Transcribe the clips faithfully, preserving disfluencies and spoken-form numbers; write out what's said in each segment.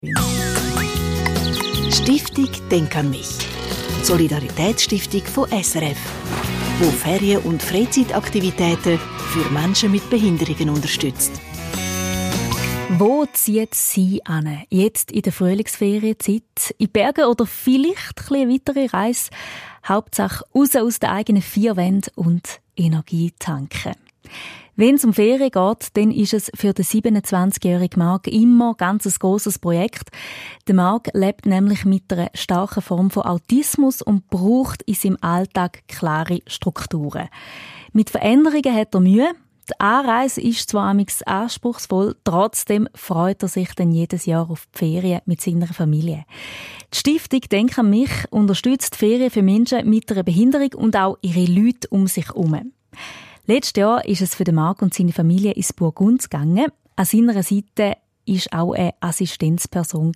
Stiftung Denk an mich. Solidaritätsstiftung von S R F, wo Ferien- und Freizeitaktivitäten für Menschen mit Behinderungen unterstützt. Wo zieht sie an? Jetzt in der Frühlingsferienzeit? In die Berge oder vielleicht eine weitere Reise? Hauptsache raus aus den eigenen vier Wänden und Energie tanken. Wenn es um Ferien geht, dann ist es für den siebenundzwanzigjährigen Marc immer ganz ein grosses Projekt. Der Marc lebt nämlich mit einer starken Form von Autismus und braucht in seinem Alltag klare Strukturen. Mit Veränderungen hat er Mühe. Die Anreise ist zwar amigs anspruchsvoll, trotzdem freut er sich dann jedes Jahr auf die Ferien mit seiner Familie. Die Stiftung Denk an mich unterstützt Ferien für Menschen mit einer Behinderung und auch ihre Leute um sich herum. Letztes Jahr ist es für den Marc und seine Familie ins Burgund gegangen. An seiner Seite war auch eine Assistenzperson.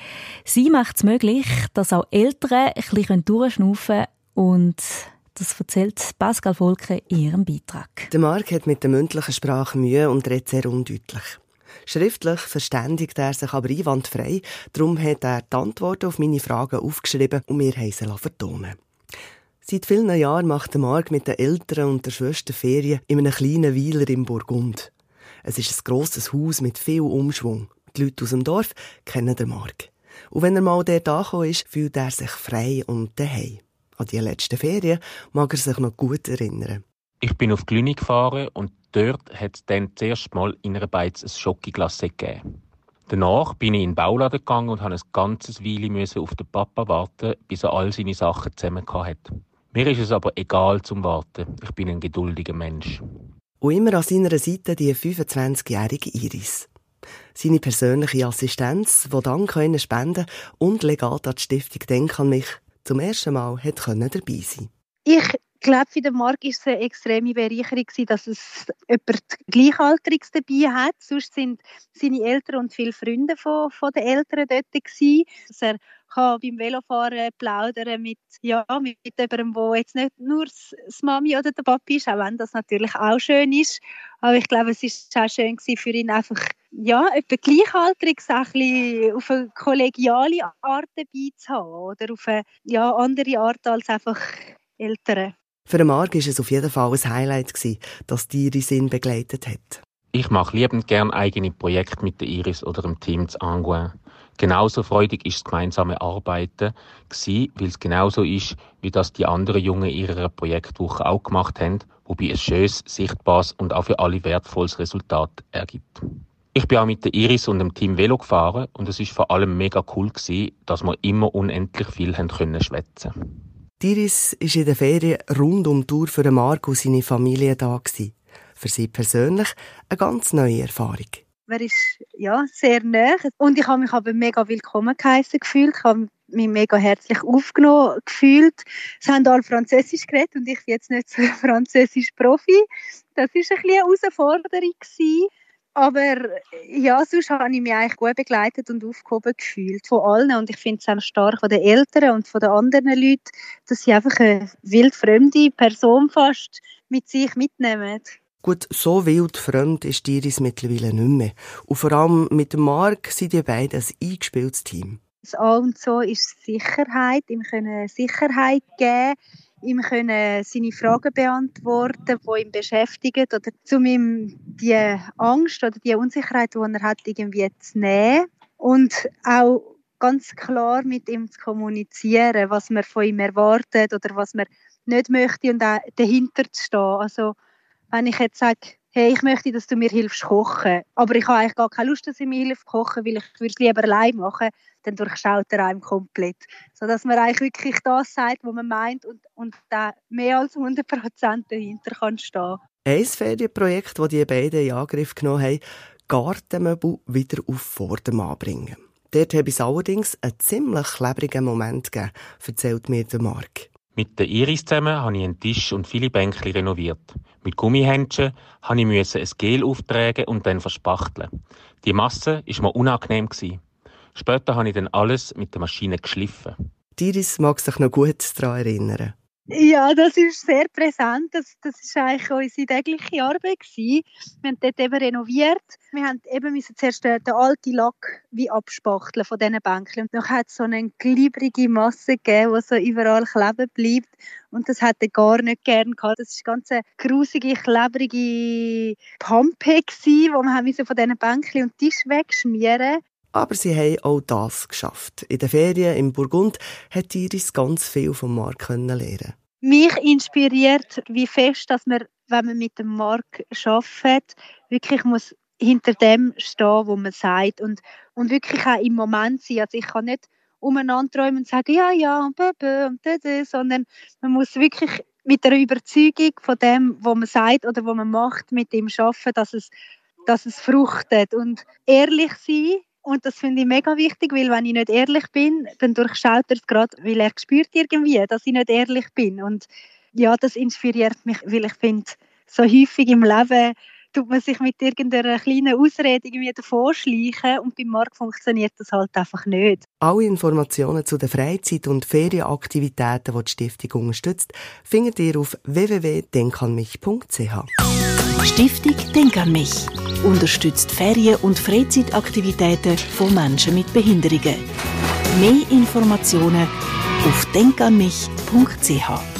Sie macht es möglich, dass auch Eltern ein bisschen durchschnaufen können, und das erzählt Pascal Volke in ihrem Beitrag. Der Marc hat mit der mündlichen Sprache Mühe und redet sehr undeutlich. Schriftlich verständigt er sich aber einwandfrei. Darum hat er die Antworten auf meine Fragen aufgeschrieben und mir sie vertonen. Seit vielen Jahren macht der Marc mit den Eltern und der Schwester Ferien in einem kleinen Weiler im Burgund. Es ist ein grosses Haus mit viel Umschwung. Die Leute aus dem Dorf kennen den Marc. Und wenn er mal dort angekommen ist, fühlt er sich frei und daheim. An die letzten Ferien mag er sich noch gut erinnern. Ich bin auf Glüni gefahren und dort hat es dann das erste Mal in einer Beiz ein Schokoglace gegeben. Danach bin ich in den Bauladen gegangen und musste ein ganzes Weile auf den Papa warten, bis er all seine Sachen zusammen hatte. Mir ist es aber egal zum Warten. Ich bin ein geduldiger Mensch. Und immer an seiner Seite die fünfundzwanzigjährige Iris. Seine persönliche Assistenz, die dann spenden konnte und Legat an die Stiftung Denk an mich zum ersten Mal hat dabei sein. Ich glaube, für den Marc war es eine extreme Bereicherung, dass es jemand Gleichaltriges dabei hat. Sonst sind seine Eltern und viele Freunde von, von den Eltern dort gewesen. Dass er kann beim Velofahren plaudern mit, ja, mit jemandem, der jetzt nicht nur das Mami oder der Papi ist, auch wenn das natürlich auch schön ist. Aber ich glaube, es war auch schön für ihn, einfach ja, etwa Gleichaltriges ein bisschen auf eine kollegiale Art dabei zu haben. Oder auf eine ja, andere Art als einfach Eltern. Für den Marc war es auf jeden Fall ein Highlight, dass die Iris ihn begleitet hat. Ich mache liebend gern eigene Projekte mit der Iris oder dem Team zu Angouin. Genauso freudig war das gemeinsame Arbeiten, weil es genauso ist, wie das die anderen Jungen in ihrer Projektwoche auch gemacht haben, wobei ein schönes, sichtbares und auch für alle wertvolles Resultat ergibt. Ich bin auch mit der Iris und dem Team Velo gefahren und es war vor allem mega cool, dass wir immer unendlich viel haben können schwätzen. Die Iris war in den Ferien rund um die Tour für den Marc und seine Familie da. Für sie persönlich eine ganz neue Erfahrung. Er ist ja, sehr nahe und ich habe mich aber mega willkommen geheissen gefühlt. Ich habe mich mega herzlich aufgenommen gefühlt. Es haben alle Französisch geredet und ich bin jetzt nicht so ein Französisch-Profi. Das war ein bisschen eine Herausforderung gewesen. Aber ja, sonst habe ich mich eigentlich gut begleitet und aufgehoben gefühlt von allen. Und ich finde es auch stark von den Eltern und von den anderen Leuten, dass sie einfach eine wildfremde Person fast mit sich mitnehmen. Gut, so wildfremd ist Iris mittlerweile nicht mehr. Und vor allem mit dem Marc sind die beiden ein eingespieltes Team. Das A und so ist Sicherheit. Ihm können Sicherheit geben, ihm können seine Fragen beantworten, die ihn beschäftigen, oder um ihm die Angst oder die Unsicherheit, die er hat, irgendwie zu nehmen. Und auch ganz klar mit ihm zu kommunizieren, was man von ihm erwartet oder was man nicht möchte und auch dahinter zu stehen. Also, wenn ich jetzt sage, hey, ich möchte, dass du mir hilfst kochen, aber ich habe eigentlich gar keine Lust, dass du mir hilfst kochen, weil ich würde es lieber allein machen, dann durchschaut er einem komplett. Sodass man eigentlich wirklich das sagt, was man meint und, und da mehr als hundert Prozent dahinter kann stehen. Ein Ferienprojekt, das die beiden in Angriff genommen haben, Gartenmöbel wieder auf Vordermann bringen. Dort habe es allerdings einen ziemlich klebrigen Moment gegeben, erzählt mir der Marc. Mit der Iris zusammen habe ich einen Tisch und viele Bänke renoviert. Mit Gummihändchen musste ich ein Gel auftragen und dann verspachteln. Die Masse war mir unangenehm. Später habe ich dann alles mit der Maschine geschliffen. Die Iris mag sich noch gut daran erinnern. Ja, das ist sehr präsent. Das, das ist eigentlich unsere tägliche Arbeit gewesen. Wir haben dort eben renoviert. Wir haben eben müssen zuerst den, den alten Lack wie abspachteln von diesen Bänken. Und dann hat es so eine glibberige Masse gegeben, die so überall kleben bleibt. Und das hat er gar nicht gern gehabt. Das war ganz eine grusige, klebrige Pampe gewesen, wo wir haben müssen von diesen Bänken und Tisch wegschmieren. Aber sie haben auch das geschafft. In den Ferien im Burgund hat Iris ganz viel vom Marc lernen. Mich inspiriert, wie fest, dass man, wenn man mit dem Marc arbeitet, wirklich muss hinter dem stehen, was man sagt. Und, und wirklich auch im Moment sein. Also ich kann nicht umeinander träumen und sagen, ja, ja, und bäbä und dädä, sondern man muss wirklich mit einer Überzeugung von dem, was man sagt oder was man macht, mit dem arbeiten, dass es, dass es fruchtet. Und ehrlich sein. Und das finde ich mega wichtig, weil wenn ich nicht ehrlich bin, dann durchschaut er es gerade, weil er spürt irgendwie, dass ich nicht ehrlich bin. Und ja, das inspiriert mich, weil ich finde, so häufig im Leben tut man sich mit irgendeiner kleinen Ausrede irgendwie davonschleichen und beim Marc funktioniert das halt einfach nicht. Alle Informationen zu den Freizeit- und Ferienaktivitäten, die die Stiftung unterstützt, findet ihr auf w w w punkt denk an mich punkt c h. Stiftung Denk an mich unterstützt Ferien- und Freizeitaktivitäten von Menschen mit Behinderungen. Mehr Informationen auf denk an mich punkt c h.